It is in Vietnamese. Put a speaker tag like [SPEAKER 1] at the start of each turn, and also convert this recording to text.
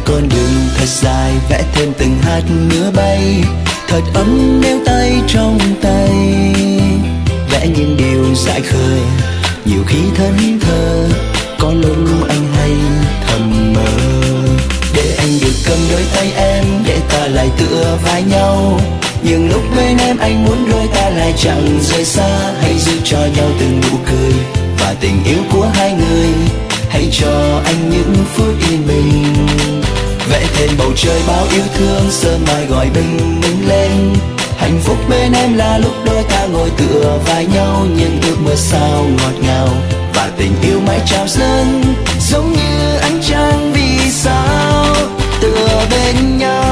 [SPEAKER 1] con đường thật dài, vẽ thêm từng hạt mưa bay, thật ấm nếu tay trong tay. Vẽ những điều dại khờ, nhiều khi thẫn thờ, có lúc anh hay thầm mơ. Để anh được cầm đôi tay em, để ta lại tựa vai nhau. Nhưng lúc bên em anh muốn đôi ta lại chẳng rời xa. Hãy giữ cho nhau từng nụ cười và tình yêu của hai người. Hãy cho anh những phút yên bình. Vẽ thêm bầu trời bao yêu thương, sớm mai gọi bình minh lên. Hạnh phúc bên em là lúc đôi ta ngồi tựa vai nhau. Những ước mơ sao ngọt ngào và tình yêu mãi trào dâng, giống như ánh trăng vì sao tựa bên nhau.